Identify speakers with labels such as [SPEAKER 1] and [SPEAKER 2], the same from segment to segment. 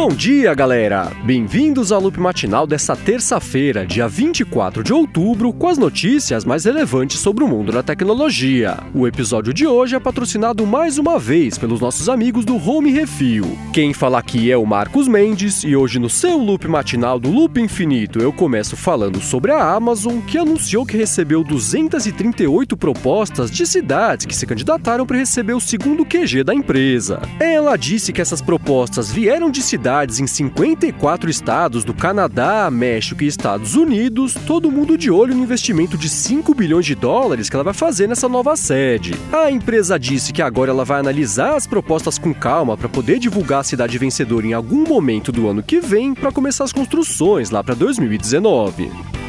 [SPEAKER 1] Bom dia, galera! Bem-vindos ao Loop Matinal dessa terça-feira, dia 24 de outubro, com as notícias mais relevantes sobre o mundo da tecnologia. O episódio de hoje é patrocinado mais uma vez pelos nossos amigos do Home Refil. Quem fala aqui é o Marcos Mendes e hoje no seu Loop Matinal do Loop Infinito eu começo falando sobre a Amazon, que anunciou que recebeu 238 propostas de cidades que se candidataram para receber o segundo QG da empresa. Ela disse que essas propostas vieram de cidades em 54 estados do Canadá, México e Estados Unidos, todo mundo de olho no investimento de 5 bilhões de dólares que ela vai fazer nessa nova sede. A empresa disse que agora ela vai analisar as propostas com calma para poder divulgar a cidade vencedora em algum momento do ano que vem para começar as construções lá para 2019.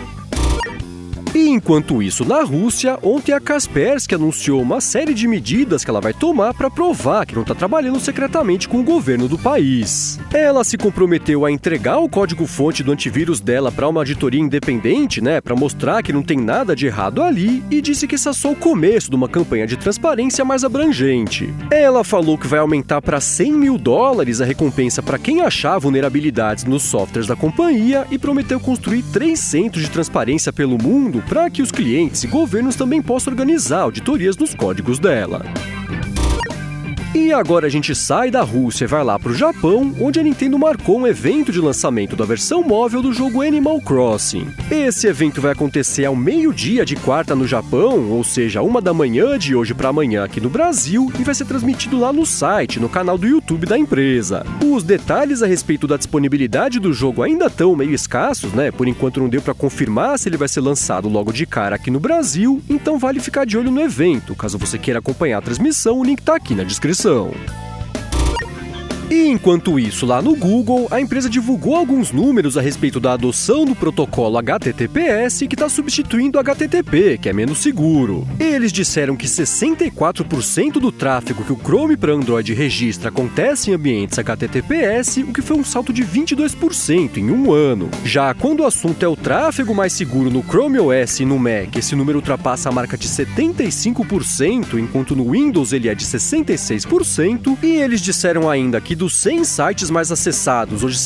[SPEAKER 1] E enquanto isso, na Rússia, ontem a Kaspersky anunciou uma série de medidas que ela vai tomar para provar que não está trabalhando secretamente com o governo do país. Ela se comprometeu a entregar o código-fonte do antivírus dela para uma auditoria independente, para mostrar que não tem nada de errado ali, e disse que esse é só o começo de uma campanha de transparência mais abrangente. Ela falou que vai aumentar para 100 mil dólares a recompensa para quem achar vulnerabilidades nos softwares da companhia e prometeu construir 3 centros de transparência pelo mundo para que os clientes e governos também possam organizar auditorias dos códigos dela. E agora a gente sai da Rússia e vai lá para o Japão, onde a Nintendo marcou um evento de lançamento da versão móvel do jogo Animal Crossing. Esse evento vai acontecer ao meio-dia de quarta no Japão, ou seja, 1 da manhã de hoje para amanhã aqui no Brasil, e vai ser transmitido lá no site, no canal do YouTube da empresa. Os detalhes a respeito da disponibilidade do jogo ainda estão meio escassos, por enquanto não deu para confirmar se ele vai ser lançado logo de cara aqui no Brasil, então vale ficar de olho no evento. Caso você queira acompanhar a transmissão, o link tá aqui na descrição. E enquanto isso, lá no Google, a empresa divulgou alguns números a respeito da adoção do protocolo HTTPS que está substituindo o HTTP, que é menos seguro. Eles disseram que 64% do tráfego que o Chrome para Android registra acontece em ambientes HTTPS, o que foi um salto de 22% em um ano. Já quando o assunto é o tráfego mais seguro no Chrome OS e no Mac, esse número ultrapassa a marca de 75%, enquanto no Windows ele é de 66%, e eles disseram ainda que dos 100 sites mais acessados, hoje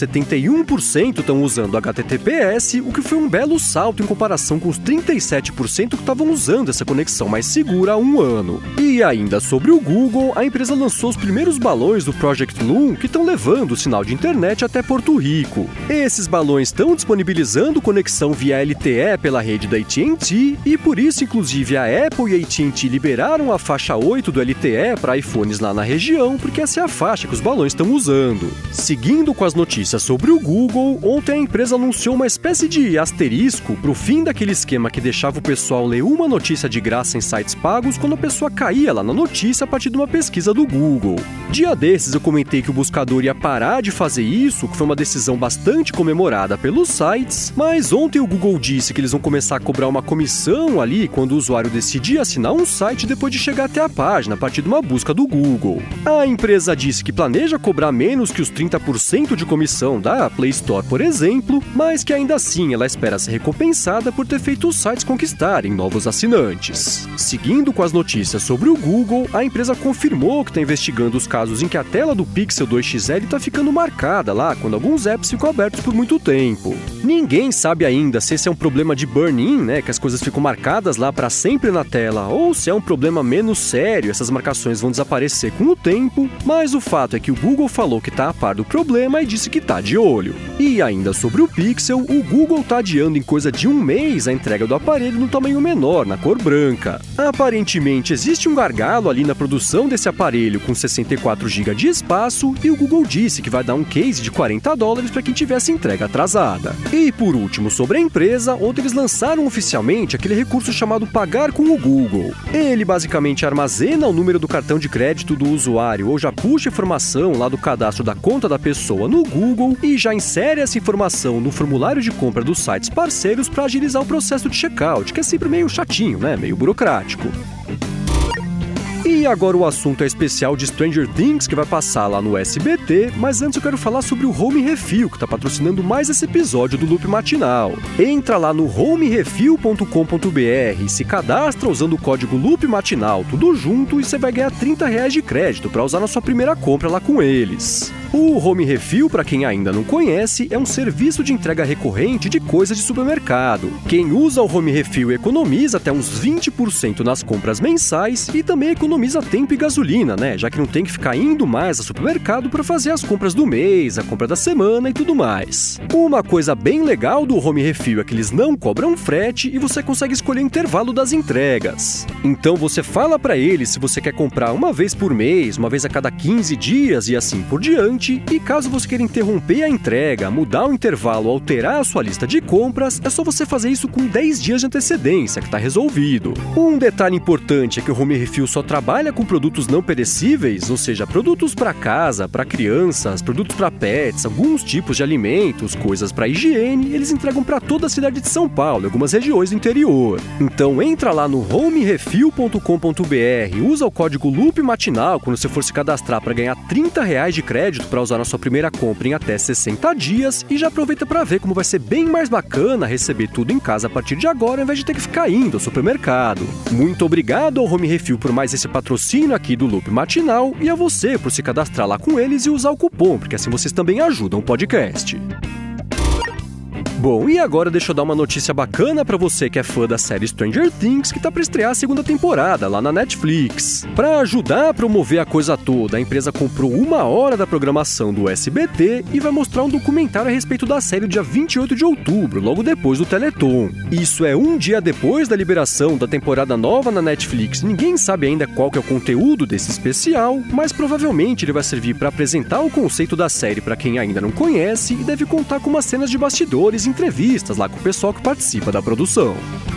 [SPEAKER 1] 71% estão usando HTTPS, o que foi um belo salto em comparação com os 37% que estavam usando essa conexão mais segura há um ano. E ainda sobre o Google, a empresa lançou os primeiros balões do Project Loon que estão levando o sinal de internet até Porto Rico. Esses balões estão disponibilizando conexão via LTE pela rede da AT&T e por isso, inclusive, a Apple e a AT&T liberaram a faixa 8 do LTE para iPhones lá na região, porque essa é a faixa que os balões estão usando. Seguindo com as notícias sobre o Google, ontem a empresa anunciou uma espécie de asterisco para o fim daquele esquema que deixava o pessoal ler uma notícia de graça em sites pagos quando a pessoa caía lá na notícia a partir de uma pesquisa do Google. Dia desses eu comentei que o buscador ia parar de fazer isso, que foi uma decisão bastante comemorada pelos sites, mas ontem o Google disse que eles vão começar a cobrar uma comissão ali quando o usuário decidir assinar um site depois de chegar até a página a partir de uma busca do Google. A empresa disse que planeja cobrar menos que os 30% de comissão da Play Store, por exemplo, mas que ainda assim ela espera ser recompensada por ter feito os sites conquistarem novos assinantes. Seguindo com as notícias sobre o Google, a empresa confirmou que está investigando os casos em que a tela do Pixel 2 XL está ficando marcada lá quando alguns apps ficam abertos por muito tempo. Ninguém sabe ainda se esse é um problema de burn-in, que as coisas ficam marcadas lá para sempre na tela, ou se é um problema menos sério, essas marcações vão desaparecer com o tempo, mas o fato é que o Google falou que está a par do problema e disse que está de olho. E ainda sobre o Pixel, o Google está adiando em coisa de um mês a entrega do aparelho no tamanho menor, na cor branca. Aparentemente existe um gargalo ali na produção desse aparelho com 64 GB de espaço e o Google disse que vai dar um case de $40 para quem tivesse entrega atrasada. E por último, sobre a empresa, ontem eles lançaram oficialmente aquele recurso chamado Pagar com o Google. Ele basicamente armazena o número do cartão de crédito do usuário ou já puxa informação lá do cadastro da conta da pessoa no Google e já insere essa informação no formulário de compra dos sites parceiros para agilizar o processo de checkout, que é sempre meio chatinho, meio burocrático. E agora o assunto é especial de Stranger Things, que vai passar lá no SBT, mas antes eu quero falar sobre o Home Refil, que está patrocinando mais esse episódio do Loop Matinal. Entra lá no homerefil.com.br, se cadastra usando o código Loop Matinal, tudo junto, e você vai ganhar R$30 de crédito para usar na sua primeira compra lá com eles. O Home Refill, para quem ainda não conhece, é um serviço de entrega recorrente de coisas de supermercado. Quem usa o Home Refill economiza até uns 20% nas compras mensais e também economiza tempo e gasolina, né? Já que não tem que ficar indo mais ao supermercado para fazer as compras do mês, a compra da semana e tudo mais. Uma coisa bem legal do Home Refill é que eles não cobram frete e você consegue escolher o intervalo das entregas. Então você fala para eles se você quer comprar uma vez por mês, uma vez a cada 15 dias e assim por diante, e caso você queira interromper a entrega, mudar o intervalo, alterar a sua lista de compras, é só você fazer isso com 10 dias de antecedência, que está resolvido. Um detalhe importante é que o Home Refill só trabalha com produtos não perecíveis, ou seja, produtos para casa, para crianças, produtos para pets, alguns tipos de alimentos, coisas para higiene, eles entregam para toda a cidade de São Paulo, algumas regiões do interior. Então entra lá no homerefill.com.br, usa o código LOOPMatinal quando você for se cadastrar para ganhar R$30 de crédito para usar na sua primeira compra em até 60 dias e já aproveita para ver como vai ser bem mais bacana receber tudo em casa a partir de agora, ao invés de ter que ficar indo ao supermercado. Muito obrigado ao Home Refill por mais esse patrocínio aqui do Loop Matinal e a você por se cadastrar lá com eles e usar o cupom, porque assim vocês também ajudam o podcast. Bom, e agora deixa eu dar uma notícia bacana pra você que é fã da série Stranger Things, que tá pra estrear a segunda temporada lá na Netflix. Pra ajudar a promover a coisa toda, a empresa comprou 1 hora da programação do SBT e vai mostrar um documentário a respeito da série dia 28 de outubro, logo depois do Teleton. Isso é um dia depois da liberação da temporada nova na Netflix. Ninguém sabe ainda qual que é o conteúdo desse especial, mas provavelmente ele vai servir pra apresentar o conceito da série pra quem ainda não conhece e deve contar com umas cenas de bastidores, entrevistas lá com o pessoal que participa da produção.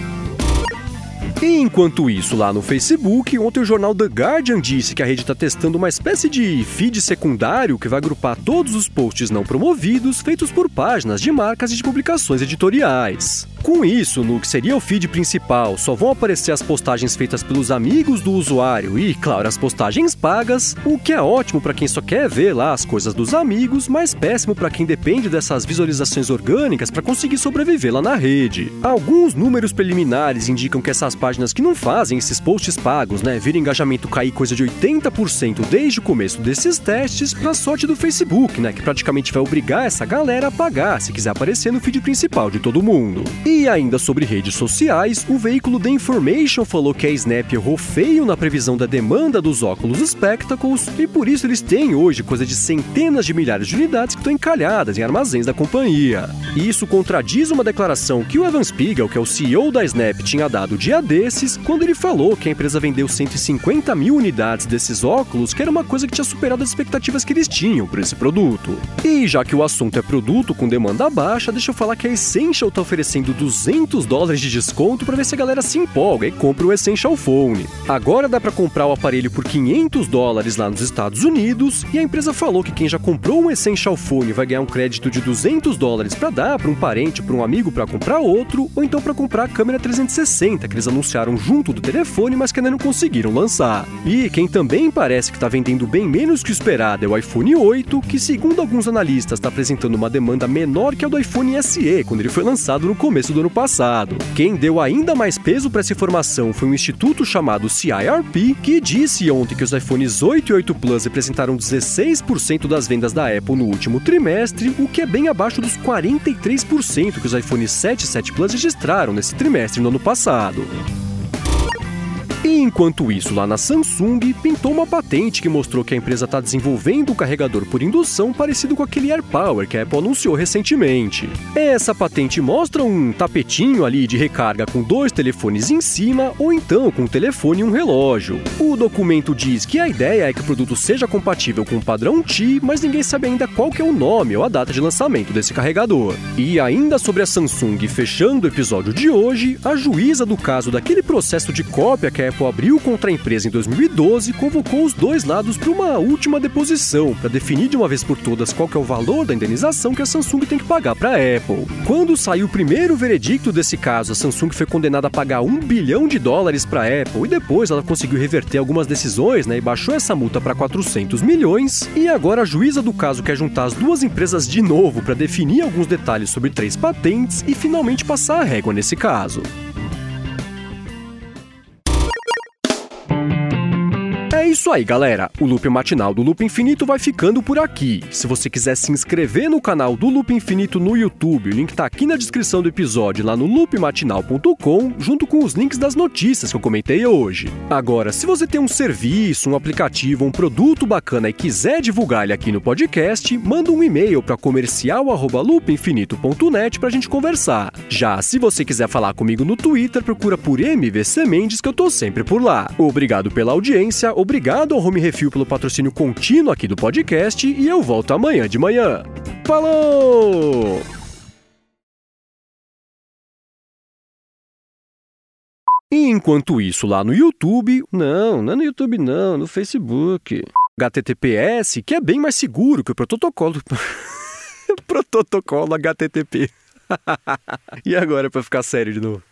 [SPEAKER 1] E enquanto isso, lá no Facebook, ontem o jornal The Guardian disse que a rede está testando uma espécie de feed secundário que vai agrupar todos os posts não promovidos feitos por páginas de marcas e de publicações editoriais. Com isso, no que seria o feed principal, só vão aparecer as postagens feitas pelos amigos do usuário e, claro, as postagens pagas, o que é ótimo para quem só quer ver lá as coisas dos amigos, mas péssimo para quem depende dessas visualizações orgânicas para conseguir sobreviver lá na rede. Alguns números preliminares indicam que essas páginas que não fazem esses posts pagos, viram engajamento cair coisa de 80% desde o começo desses testes, pra sorte do Facebook, que praticamente vai obrigar essa galera a pagar se quiser aparecer no feed principal de todo mundo. E ainda sobre redes sociais, o veículo The Information falou que a Snap errou feio na previsão da demanda dos óculos Spectacles e por isso eles têm hoje coisa de centenas de milhares de unidades que estão encalhadas em armazéns da companhia. E isso contradiz uma declaração que o Evan Spiegel, que é o CEO da Snap, tinha dado dia desses, quando ele falou que a empresa vendeu 150 mil unidades desses óculos, que era uma coisa que tinha superado as expectativas que eles tinham por esse produto. E já que o assunto é produto com demanda baixa, deixa eu falar que a Essential está oferecendo $200 de desconto para ver se a galera se empolga e compra o Essential Phone. Agora dá para comprar o aparelho por $500 lá nos Estados Unidos e a empresa falou que quem já comprou um Essential Phone vai ganhar um crédito de $200 para dar para um parente, para um amigo para comprar outro, ou então para comprar a câmera 360 que eles anunciaram junto do telefone, mas que ainda não conseguiram lançar. E quem também parece que está vendendo bem menos que o esperado é o iPhone 8, que segundo alguns analistas está apresentando uma demanda menor que a do iPhone SE, quando ele foi lançado no começo do ano passado. Quem deu ainda mais peso para essa informação foi um instituto chamado CIRP, que disse ontem que os iPhones 8 e 8 Plus representaram 16% das vendas da Apple no último trimestre, o que é bem abaixo dos 43% que os iPhones 7 e 7 Plus registraram nesse trimestre no ano passado. E enquanto isso, lá na Samsung, pintou uma patente que mostrou que a empresa está desenvolvendo um carregador por indução parecido com aquele AirPower que a Apple anunciou recentemente. Essa patente mostra um tapetinho ali de recarga com 2 telefones em cima ou então com um telefone e um relógio. O documento diz que a ideia é que o produto seja compatível com o padrão Qi, mas ninguém sabe ainda qual que é o nome ou a data de lançamento desse carregador. E ainda sobre a Samsung, fechando o episódio de hoje, a juíza do caso daquele processo de cópia que a Apple abriu contra a empresa em 2012, convocou os dois lados para uma última deposição, para definir de uma vez por todas qual que é o valor da indenização que a Samsung tem que pagar para a Apple. Quando saiu o primeiro veredicto desse caso, a Samsung foi condenada a pagar $1 bilhão para a Apple, e depois ela conseguiu reverter algumas decisões, e baixou essa multa para 400 milhões, e agora a juíza do caso quer juntar as duas empresas de novo para definir alguns detalhes sobre 3 patentes e finalmente passar a régua nesse caso. É isso aí, galera. O Loop Matinal do Loop Infinito vai ficando por aqui. Se você quiser se inscrever no canal do Loop Infinito no YouTube, o link tá aqui na descrição do episódio, lá no loopmatinal.com, junto com os links das notícias que eu comentei hoje. Agora, se você tem um serviço, um aplicativo, um produto bacana e quiser divulgar ele aqui no podcast, manda um e-mail para comercial@loopinfinito.net pra gente conversar. Já se você quiser falar comigo no Twitter, procura por MVC Mendes, que eu tô sempre por lá. Obrigado pela audiência, obrigado ao Home Refil pelo patrocínio contínuo aqui do podcast e eu volto amanhã de manhã. Falou! E enquanto isso, lá no YouTube... Não é no YouTube não, no Facebook. HTTPS, que é bem mais seguro que o protocolo... protocolo HTTP. E agora, pra ficar sério de novo?